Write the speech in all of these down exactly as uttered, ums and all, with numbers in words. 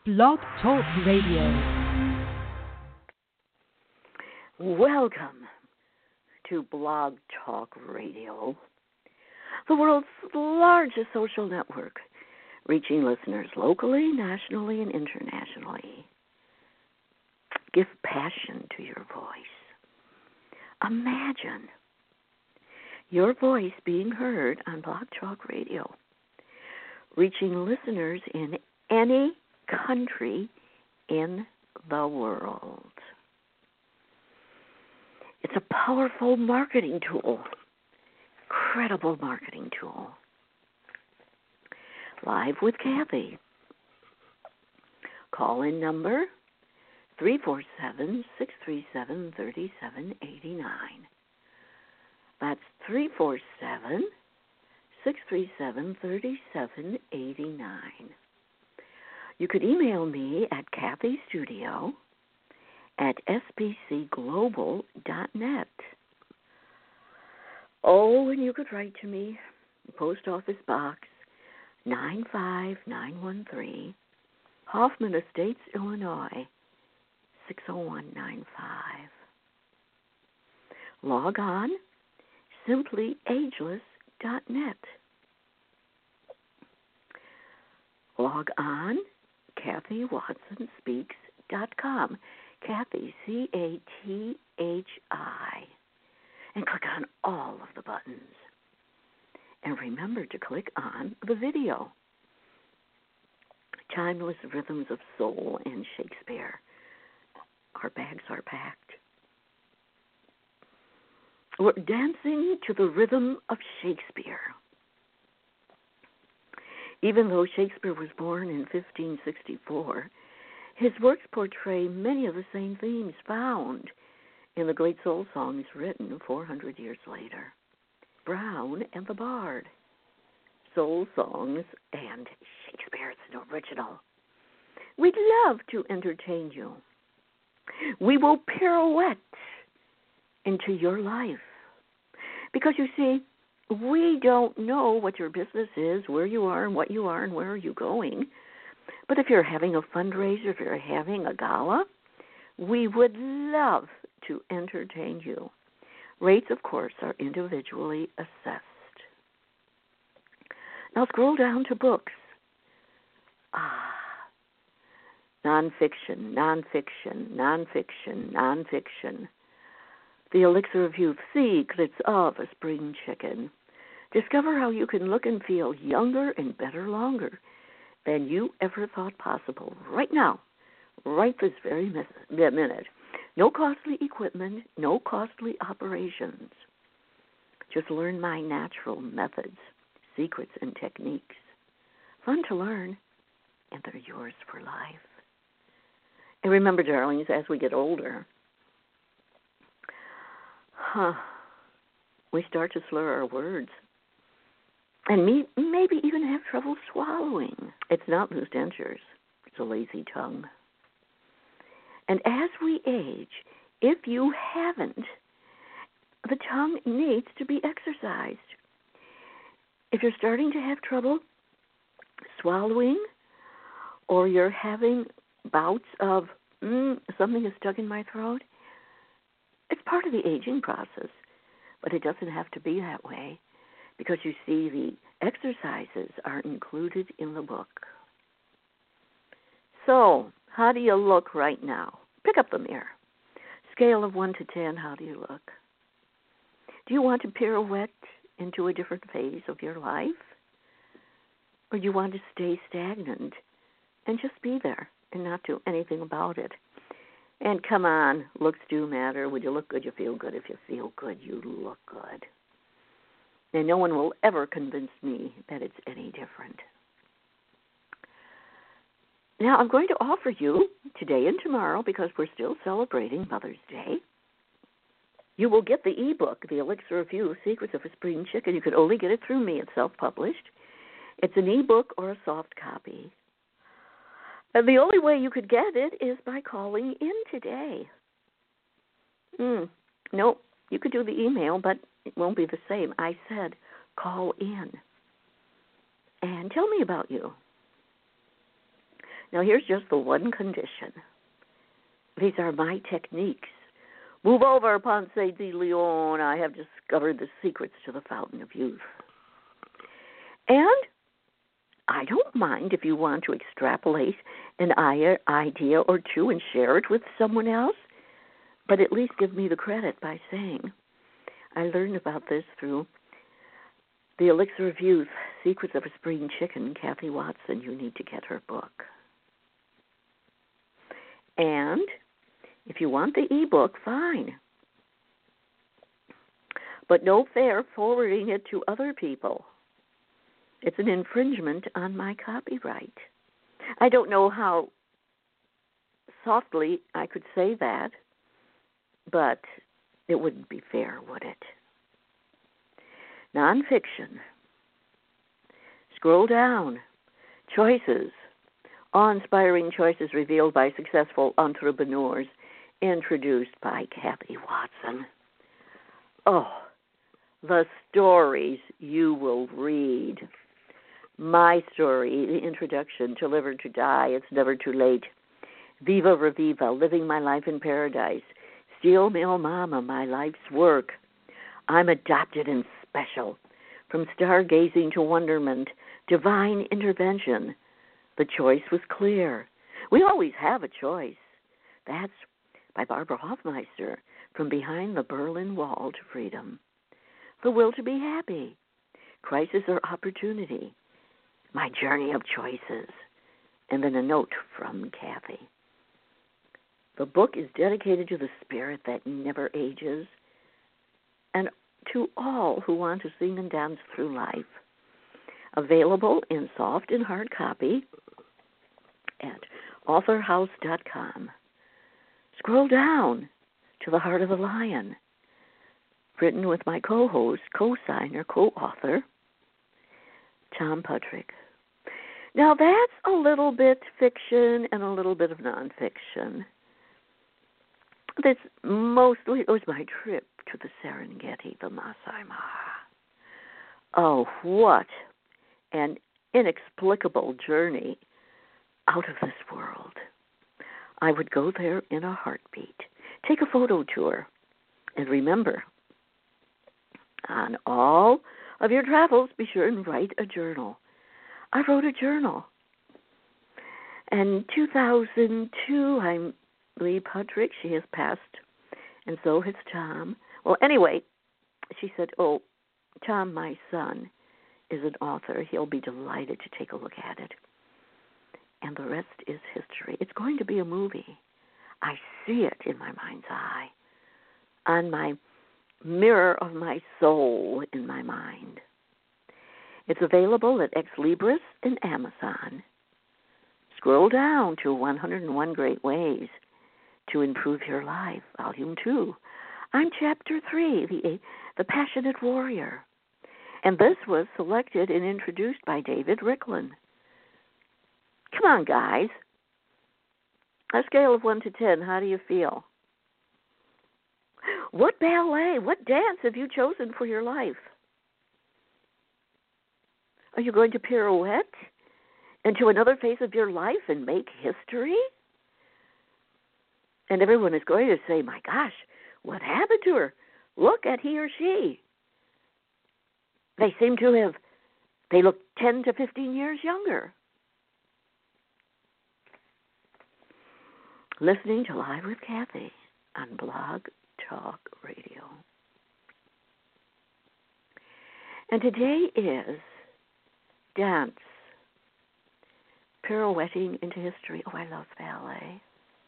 Blog Talk Radio. Welcome to Blog Talk Radio, the world's largest social network, reaching listeners locally, nationally, and internationally. Give passion to your voice. Imagine your voice being heard on Blog Talk Radio, reaching listeners in any country in the world. It's a powerful marketing tool, credible marketing tool. Live with Kathy. Call-in number three four seven, six three seven, three seven eight nine. That's three four seven, six three seven, three seven eight nine. You could email me at kathystudio at s b c global dot net. Oh, and you could write to me, Post Office Box nine five nine one three, Hoffman Estates, Illinois, six oh one nine five. Log on, simply ageless dot net. Log on, kathy watson speaks dot com. Kathy, C A T H I, and click on all of the buttons. And remember to click on the video. Timeless Rhythms of Soul and Shakespeare. Our bags are packed. We're dancing to the rhythm of Shakespeare. Even though Shakespeare was born in fifteen sixty-four, his works portray many of the same themes found in the great soul songs written four hundred years later. Brown and the Bard, soul songs, and Shakespeare is an original. We'd love to entertain you. We will pirouette into your life. Because you see, we don't know what your business is, where you are and what you are and where are you going. But if you're having a fundraiser, if you're having a gala, we would love to entertain you. Rates, of course, are individually assessed. Now scroll down to books. Ah, nonfiction, nonfiction, nonfiction, nonfiction. The Elixir of Youth, Secrets of a Spring Chicken. Discover how you can look and feel younger and better longer than you ever thought possible right now, right this very minute. No costly equipment, no costly operations. Just learn my natural methods, secrets, and techniques. Fun to learn, and they're yours for life. And remember, darlings, as we get older, huh, we start to slur our words. And me, maybe even have trouble swallowing. It's not loose dentures. It's a lazy tongue. And as we age, if you haven't, the tongue needs to be exercised. If you're starting to have trouble swallowing, or you're having bouts of mm, something is stuck in my throat, it's part of the aging process. But it doesn't have to be that way. Because you see, the exercises are included in the book. So, how do you look right now? Pick up the mirror. Scale of one to ten, how do you look? Do you want to pirouette into a different phase of your life? Or do you want to stay stagnant and just be there and not do anything about it? And come on, looks do matter. When you look good, you feel good. If you feel good, you look good. And no one will ever convince me that it's any different. Now, I'm going to offer you today and tomorrow, because we're still celebrating Mother's Day, you will get the ebook, The Elixir of Youth, Secrets of a Spring Chicken. You can only get it through me. It's self-published. It's an ebook or a soft copy. And the only way you could get it is by calling in today. Mm, nope, you could do the email, but it won't be the same. I said call in and tell me about you. Now, here's just the one condition. These are my techniques. Move over, Ponce de Leon. I have discovered the secrets to the fountain of youth. And I don't mind if you want to extrapolate an idea or two and share it with someone else, but at least give me the credit by saying, I learned about this through The Elixir of Youth, Secrets of a Spring Chicken, Kathy Watson. You need to get her book. And if you want the ebook, fine. But no fair forwarding it to other people. It's an infringement on my copyright. I don't know how softly I could say that, but it wouldn't be fair, would it? Nonfiction. Scroll down. Choices. Awe-inspiring choices revealed by successful entrepreneurs, introduced by Kathy Watson. Oh, the stories you will read. My story, the introduction to Live or to Die, It's Never Too Late. Viva Reviva, Living My Life in Paradise. Steel Mill Mama, My Life's Work. I'm Adopted and Special. From Stargazing to Wonderment, Divine Intervention. The choice was clear. We always have a choice. That's by Barbara Hofmeister, From Behind the Berlin Wall to Freedom. The Will to Be Happy. Crisis or Opportunity. My Journey of Choices. And then a note from Kathy. The book is dedicated to the spirit that never ages and to all who want to sing and dance through life. Available in soft and hard copy at author house dot com. Scroll down to The Heart of the Lion, written with my co-host, co-signer, co-author, Tom Puttrick. Now that's a little bit fiction and a little bit of nonfiction. This mostly it was my trip to the Serengeti, the Masai Mara. Oh, what an inexplicable journey out of this world. I would go there in a heartbeat. Take a photo tour. And remember, on all of your travels, be sure and write a journal. I wrote a journal. And two thousand two, I'm Lee Puttrick. She has passed, and so has Tom. Well, anyway, she said, oh, Tom, my son, is an author. He'll be delighted to take a look at it. And the rest is history. It's going to be a movie. I see it in my mind's eye, on my mirror of my soul in my mind. It's available at Ex Libris and Amazon. Scroll down to one hundred one Great Ways to Improve Your Life, Volume two. I'm Chapter three, the, the Passionate Warrior. And this was selected and introduced by David Ricklin. Come on, guys. On a scale of one to ten, how do you feel? What ballet, what dance have you chosen for your life? Are you going to pirouette into another phase of your life and make history? And everyone is going to say, my gosh, what happened to her? Look at he or she. They seem to have, they look ten to fifteen years younger. Listening to Live with Kathy on Blog Talk Radio. And today is dance, pirouetting into history. Oh, I love ballet.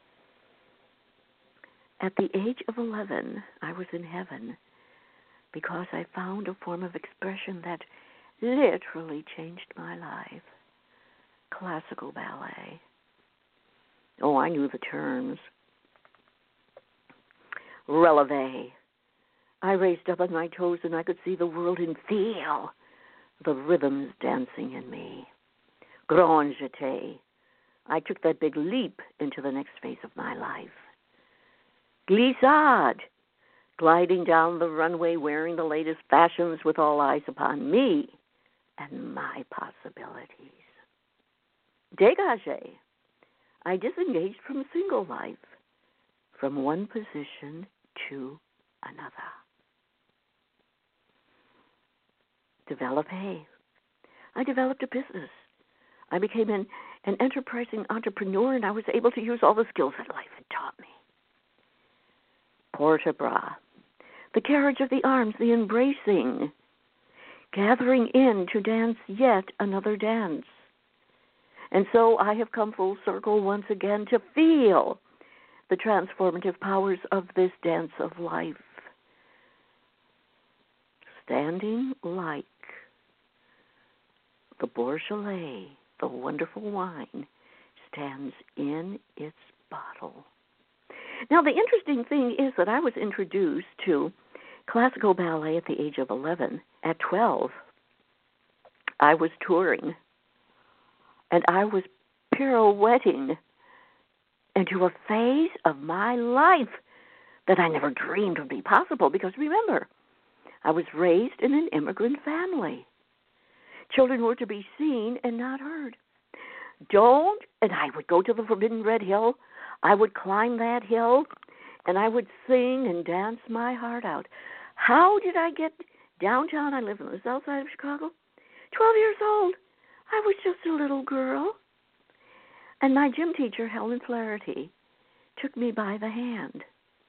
At the age of eleven, I was in heaven because I found a form of expression that literally changed my life. Classical ballet. Oh, I knew the terms. Releve. I raised up on my toes and I could see the world and feel the rhythms dancing in me. Grand jeté. I took that big leap into the next phase of my life. Glissade. Gliding down the runway wearing the latest fashions with all eyes upon me and my possibilities. Dégagé. I disengaged from single life, from one position to another. Develop A. I developed a business. I became an, an enterprising entrepreneur, and I was able to use all the skills that life had taught me. Porta bra. The carriage of the arms, the embracing, gathering in to dance yet another dance. And so I have come full circle once again to feel the transformative powers of this dance of life. Standing like the Beaujolais, the wonderful wine, stands in its bottle. Now, the interesting thing is that I was introduced to classical ballet at the age of eleven. At twelve, I was touring, and I was pirouetting into a phase of my life that I never dreamed would be possible, because remember, I was raised in an immigrant family. Children were to be seen and not heard. Don't, and I would go to the Forbidden Red Hill. I would climb that hill, and I would sing and dance my heart out. How did I get downtown? I live on the south side of Chicago. Twelve years old. I was just a little girl. And my gym teacher, Helen Flaherty, took me by the hand.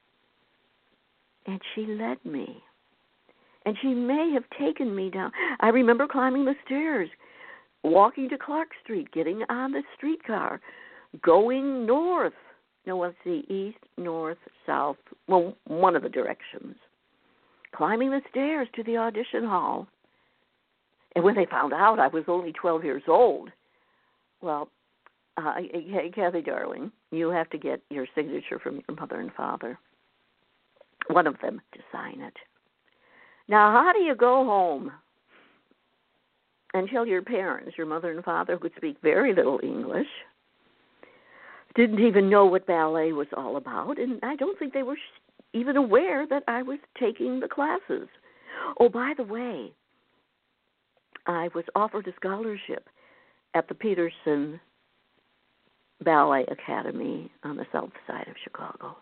And she led me. And she may have taken me down. I remember climbing the stairs, walking to Clark Street, getting on the streetcar, going north. No, let's see, east, north, south, well, one of the directions. Climbing the stairs to the audition hall. And when they found out I was only twelve years old, well, uh, hey, Kathy, darling, you have to get your signature from your mother and father, one of them, to sign it. Now, how do you go home and tell your parents, your mother and father, who could speak very little English, didn't even know what ballet was all about, and I don't think they were even aware that I was taking the classes. Oh, by the way, I was offered a scholarship at the Peterson Ballet Academy on the south side of Chicago.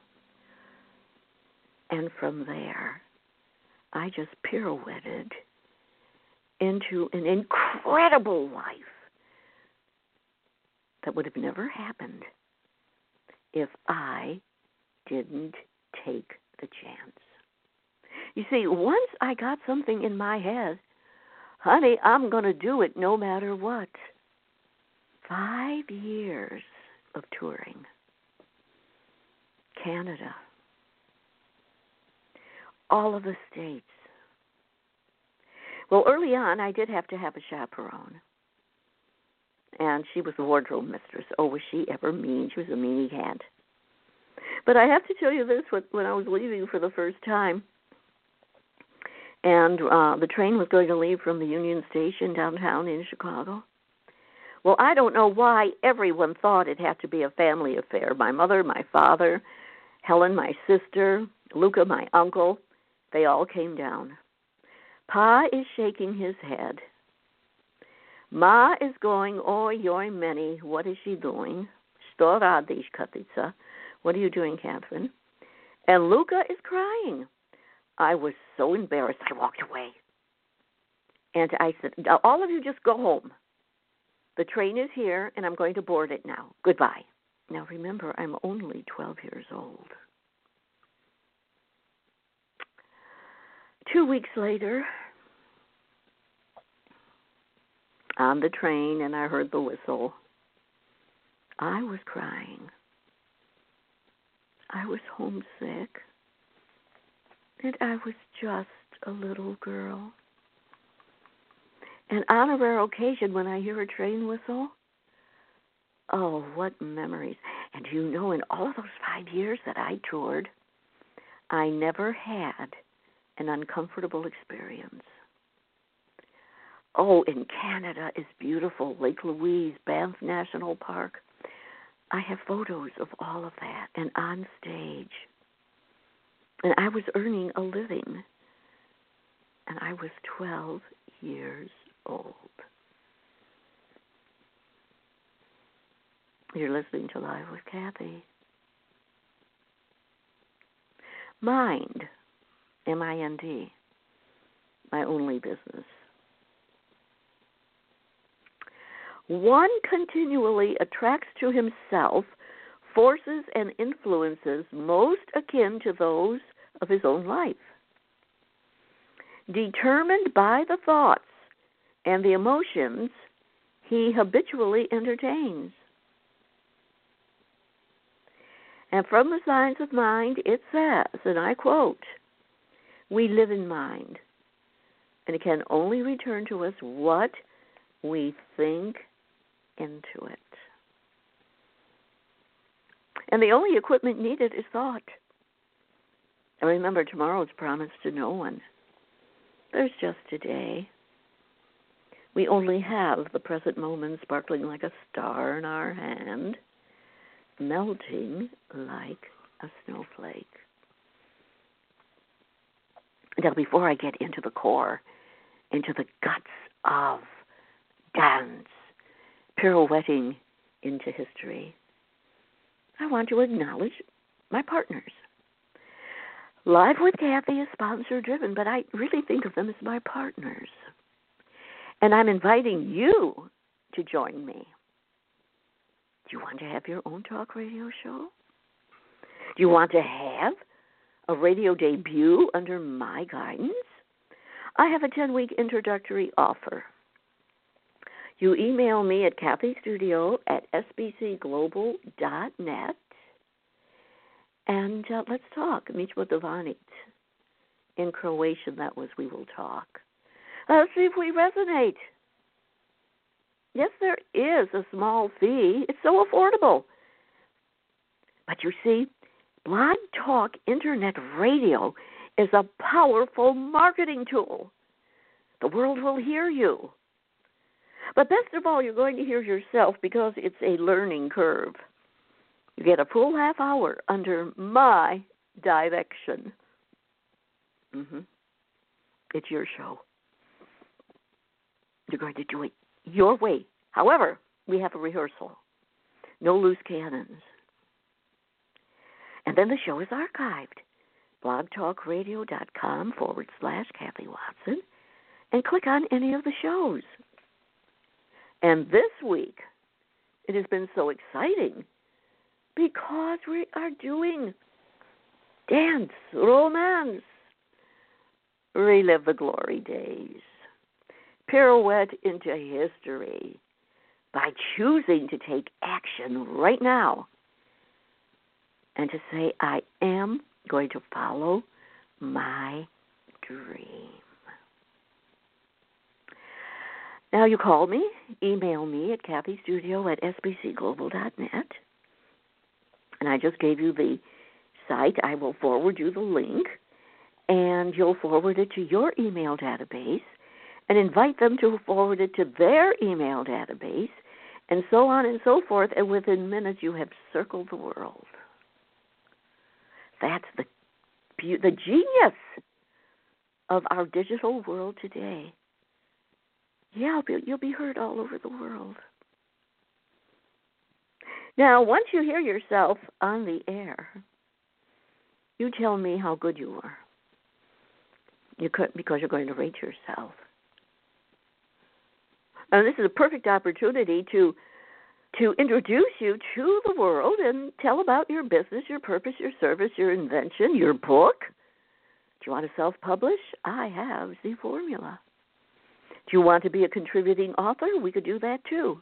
And from there, I just pirouetted into an incredible life that would have never happened if I didn't take the chance. You see, once I got something in my head, honey, I'm going to do it no matter what. Five years of touring. Canada. All of the states. Well, early on, I did have to have a chaperone. And she was the wardrobe mistress. Oh, was she ever mean? She was a meanie cat. But I have to tell you this, when I was leaving for the first time, and uh, the train was going to leave from the Union Station downtown in Chicago. Well, I don't know why everyone thought it had to be a family affair. My mother, my father, Helen, my sister, Luca, my uncle, they all came down. Pa is shaking his head. Ma is going, oi, oi, many. What is she doing? Sto radiš, Katica. What are you doing, Catherine? And Luca is crying. I was so embarrassed, I walked away. And I said, now, all of you just go home. The train is here, and I'm going to board it now. Goodbye. Now, remember, I'm only twelve years old. Two weeks later, on the train, and I heard the whistle, I was crying. I was homesick. And I was just a little girl. And on a rare occasion, when I hear a train whistle, oh, what memories. And you know, in all of those five years that I toured, I never had an uncomfortable experience. Oh, and Canada is beautiful. Lake Louise, Banff National Park. I have photos of all of that, and on stage. And I was earning a living. And I was twelve years old. You're listening to Live with Kathy. Mind, M I N D, my only business. One continually attracts to himself forces and influences most akin to those of his own life, determined by the thoughts and the emotions he habitually entertains. And from the Signs of Mind, it says, and I quote, "We live in mind, and it can only return to us what we think into it." And the only equipment needed is thought. And remember, tomorrow's promised to no one. There's just today. We only have the present moment sparkling like a star in our hand, melting like a snowflake. Now, before I get into the core, into the guts of dance, pirouetting into history, I want to acknowledge my partners. Live with Kathy is sponsor-driven, but I really think of them as my partners. And I'm inviting you to join me. Do you want to have your own talk radio show? Do you want to have a radio debut under my guidance? I have a ten-week introductory offer. You email me at kathystudio at s b c global dot net, and uh, let's talk. Mićmo dovanit. In Croatian, that was we will talk. Let's see if we resonate. Yes, there is a small fee. It's so affordable. But you see, Blog Talk Internet Radio is a powerful marketing tool. The world will hear you. But best of all, you're going to hear yourself because it's a learning curve. You get a full half hour under my direction. Mm-hmm. It's your show. You're going to do it your way. However, we have a rehearsal. No loose cannons. And then the show is archived. blogtalkradio.com forward slash Kathy Watson. And click on any of the shows. And this week, it has been so exciting because we are doing dance, romance, relive the glory days, pirouette into history by choosing to take action right now and to say, I am going to follow my dream. Now you call me, email me at kathystudio at s b c global dot net. And I just gave you the site. I will forward you the link, and you'll forward it to your email database and invite them to forward it to their email database, and so on and so forth. And within minutes, you have circled the world. That's the, the genius of our digital world today. Yeah, you'll be heard all over the world. Now, once you hear yourself on the air, you tell me how good you are. You could, because you're going to rate yourself. And this is a perfect opportunity to to introduce you to the world and tell about your business, your purpose, your service, your invention, your book. Do you want to self-publish? I have the formula. Do you want to be a contributing author? We could do that too.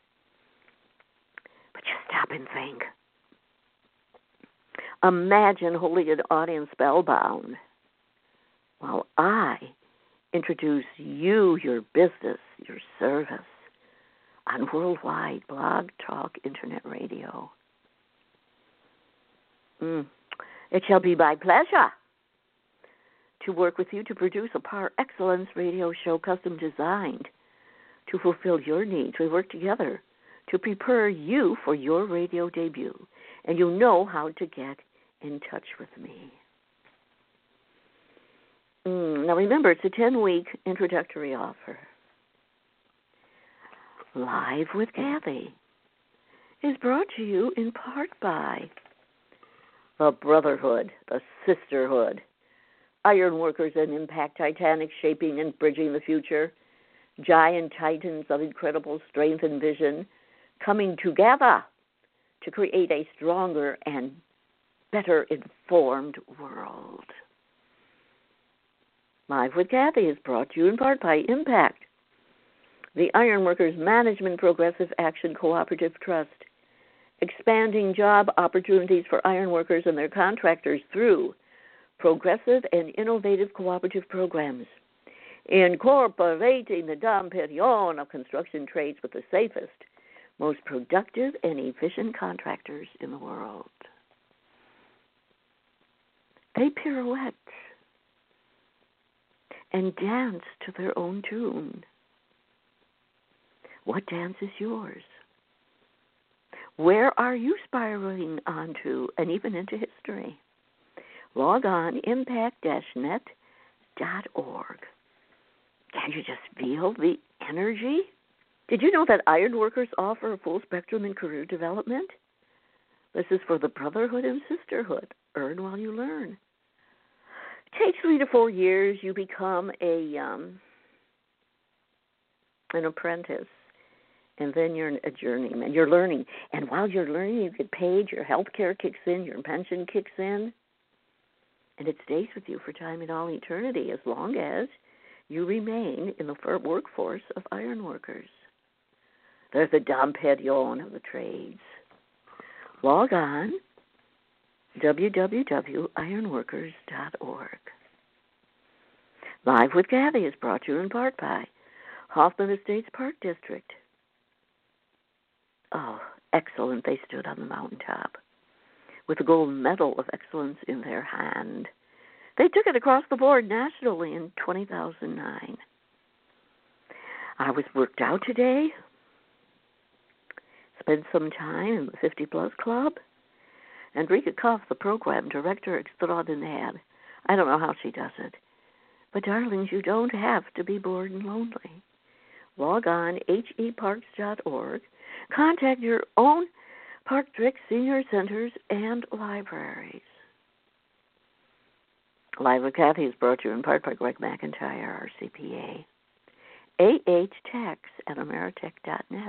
But just stop and think. Imagine holding an audience spellbound while I introduce you, your business, your service on worldwide Blog Talk Internet Radio. Mm. It shall be my pleasure to work with you to produce a par excellence radio show custom designed to fulfill your needs. We work together to prepare you for your radio debut, and you know how to get in touch with me. Mm, now remember, it's a ten-week introductory offer. Live with Kathy is brought to you in part by the Brotherhood, the Sisterhood, Ironworkers and Impact Titanics shaping and bridging the future, giant titans of incredible strength and vision coming together to create a stronger and better informed world. Live with Kathy is brought to you in part by Impact, the Ironworkers Management Progressive Action Cooperative Trust, expanding job opportunities for ironworkers and their contractors through progressive and innovative cooperative programs, incorporating the Dom Perignon of construction trades with the safest, most productive and efficient contractors in the world. They pirouette and dance to their own tune. What dance is yours? Where are you spiraling onto and even into history? Log on impact dash net dot org. Can you just feel the energy? Did you know that ironworkers offer a full spectrum in career development? This is for the brotherhood and sisterhood. Earn while you learn. Takes three to four years. You become a um, an apprentice, and then you're a journeyman. You're learning, and while you're learning, you get paid. Your health care kicks in. Your pension kicks in, and it stays with you for time and all eternity as long as you remain in the workforce of ironworkers. There's the Dom Perignon of the trades. Log on w w w dot ironworkers dot org. Live with Kathy is brought to you in part by Hoffman Estates Park District. Oh, excellent. They stood on the mountaintop with the gold medal of excellence in their hand. They took it across the board nationally in two thousand nine. I was worked out today, spent some time in the fifty plus Club. Enrica Cuff, the program director extraordinaire. I don't know how she does it. But, darlings, you don't have to be bored and lonely. Log on h e parks dot org. Contact your own Park District senior centers and libraries. Live with Kathy is brought to you in part by Greg McIntyre, our C P A. A H Tax at ameritech dot net.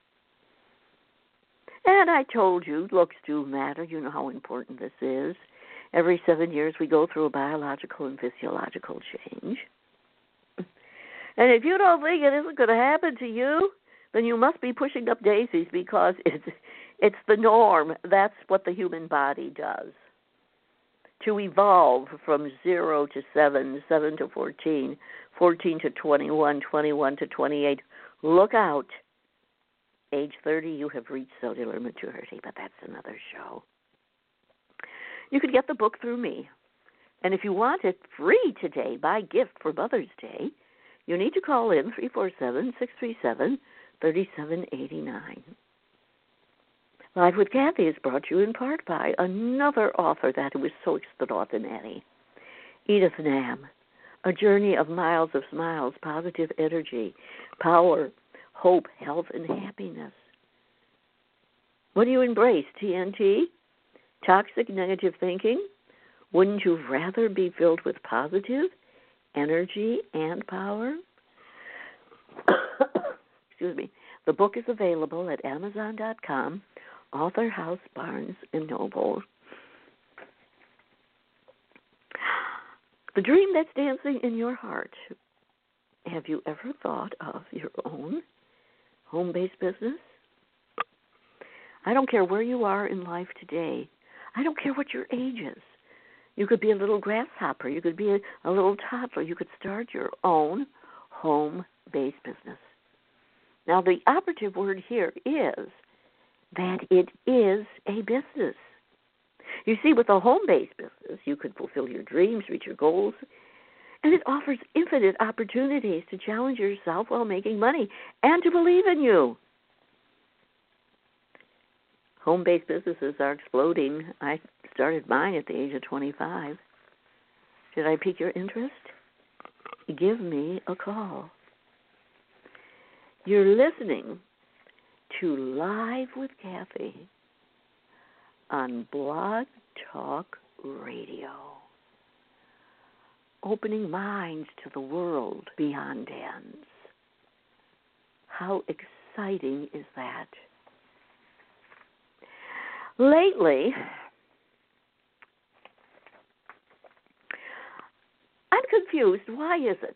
And I told you, looks do matter. You know how important this is. Every seven years we go through a biological and physiological change. And if you don't think it isn't going to happen to you, then you must be pushing up daisies because it's, it's the norm. That's what the human body does. To evolve from zero to seven, seven to fourteen, fourteen to twenty-one, twenty-one to twenty-eight, look out. Age thirty, you have reached cellular maturity, but that's another show. You could get the book through me. And if you want it free today by gift for Mother's Day, you need to call in three four seven, six three seven, three seven eight nine. Live with Kathy is brought to you in part by another author that was so extraordinary, Edith Nam, A Journey of Miles of Smiles, Positive Energy, Power, Hope, Health, and Happiness. What do you embrace, T N T? Toxic negative thinking? Wouldn't you rather be filled with positive energy and power? Excuse me. The book is available at amazon dot com, Author House, Barnes and Noble. The dream that's dancing in your heart. Have you ever thought of your own home-based business? I don't care where you are in life today. I don't care what your age is. You could be a little grasshopper. You could be a, a little toddler. You could start your own home-based business. Now, the operative word here is that it is a business. You see, with a home-based business, you could fulfill your dreams, reach your goals, and it offers infinite opportunities to challenge yourself while making money and to believe in you. Home-based businesses are exploding. I started mine at the age of twenty-five. Did I pique your interest? Give me a call. You're listening to Live with Kathy on Blog Talk Radio, opening minds to the world beyond dance. How exciting is that? Lately, I'm confused. Why is it?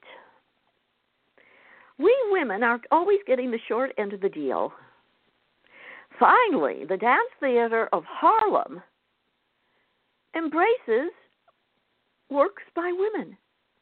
We women are always getting the short end of the deal. Finally, the Dance Theater of Harlem embraces works by women.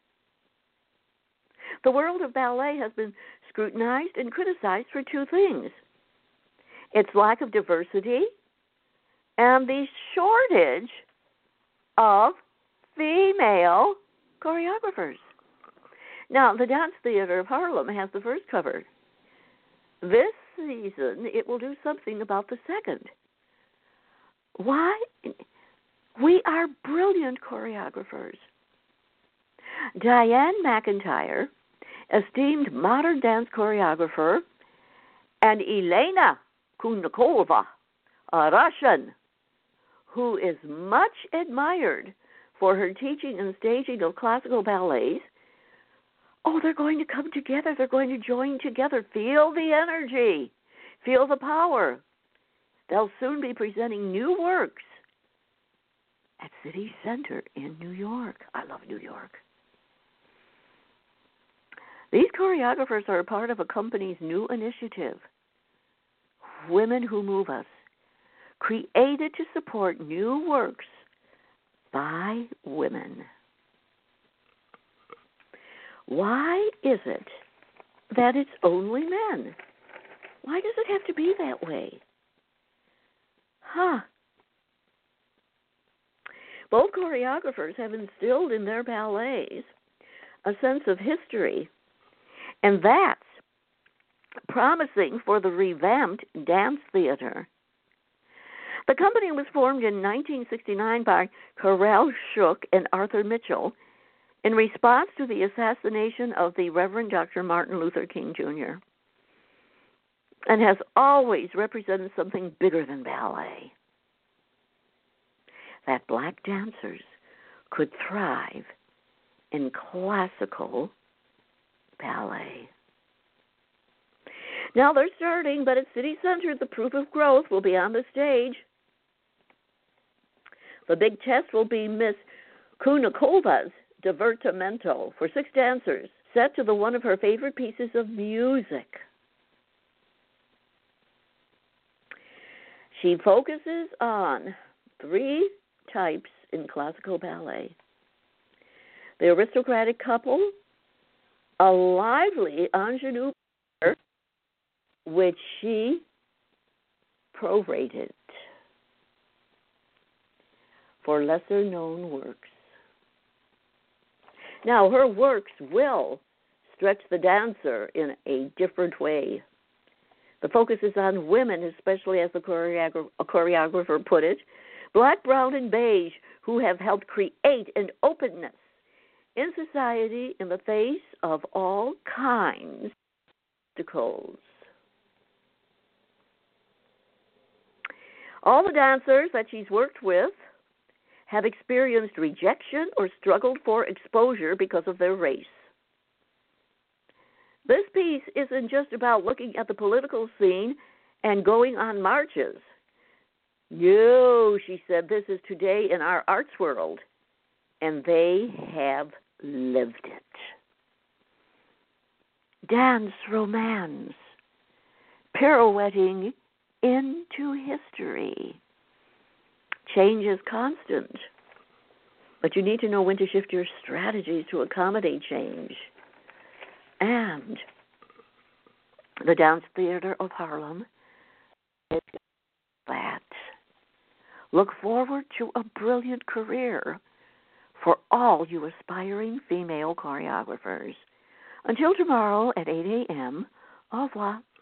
The world of ballet has been scrutinized and criticized for two things: its lack of diversity and the shortage of female choreographers. Now, the Dance Theater of Harlem has the first cover. This season, it will do something about the second. Why? We are brilliant choreographers. Diane McIntyre, esteemed modern dance choreographer, and Elena Kunakova, a Russian, who is much admired for her teaching and staging of classical ballets. Oh, they're going to come together. They're going to join together. Feel the energy. Feel the power. They'll soon be presenting new works at City Center in New York. I love New York. These choreographers are a part of a company's new initiative, Women Who Move Us, created to support new works by women. Why is it that it's only men? Why does it have to be that way? Huh. Both choreographers have instilled in their ballets a sense of history, and that's promising for the revamped dance theater. The company was formed in nineteen sixty-nine by Carel Shook and Arthur Mitchell in response to the assassination of the Reverend Doctor Martin Luther King, Junior, and has always represented something bigger than ballet. That black dancers could thrive in classical ballet. Now they're starting, but at City Center, the proof of growth will be on the stage. The big test will be Miss Kunakova's Divertimento for six dancers, set to the one of her favorite pieces of music. She focuses on three types in classical ballet: the aristocratic couple, a lively ingenue pair, which she prorated for lesser-known works. Now, her works will stretch the dancer in a different way. The focus is on women, especially, as the choreogra- a choreographer put it, black, brown, and beige, who have helped create an openness in society in the face of all kinds of obstacles. All the dancers that she's worked with have experienced rejection or struggled for exposure because of their race. This piece isn't just about looking at the political scene and going on marches. No, she said, this is today in our arts world, and they have lived it. Dance romance, pirouetting into history. Change is constant, but you need to know when to shift your strategies to accommodate change. And the Dance Theater of Harlem is that. Look forward to a brilliant career for all you aspiring female choreographers. Until tomorrow at eight a.m., au revoir.